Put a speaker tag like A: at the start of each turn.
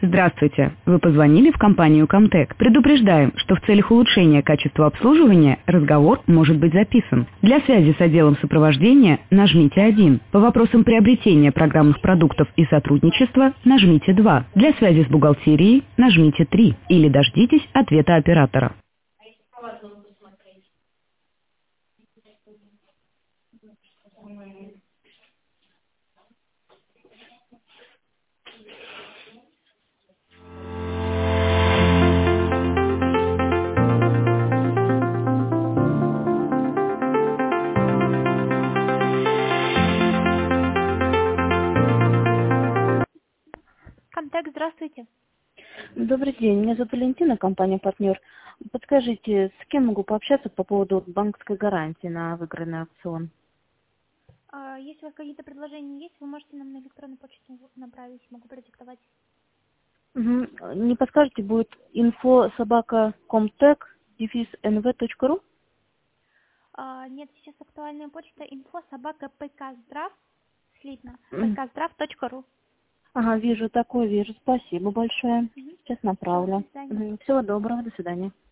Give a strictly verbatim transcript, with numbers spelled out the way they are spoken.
A: Здравствуйте! Вы позвонили в компанию Comtech. Предупреждаем, что в целях улучшения качества обслуживания разговор может быть записан. Для связи с отделом сопровождения нажмите один. По вопросам приобретения программных продуктов и сотрудничества нажмите два. Для связи с бухгалтерией нажмите три. Или дождитесь ответа оператора.
B: Комтек, здравствуйте.
C: Добрый день, меня зовут Валентина, компания «Партнер». Подскажите, с кем могу пообщаться по поводу банковской гарантии на выигранный аукцион?
B: А, Если у вас какие-то предложения есть, вы можете нам на электронную почту направить, могу продиктовать.
C: Угу. Не подскажете, будет инфо собака комтек дефис эн вэ точка ру?
B: А, Нет, сейчас актуальная почта инфо собака пкздрав, слитно,
C: Мгм.
B: пкздрав точка ру.
C: Ага, вижу, такое вижу. Спасибо большое.
B: Угу.
C: Сейчас
B: Все, до
C: направлю.
B: свидания.
C: Мгм. Всего доброго, до свидания.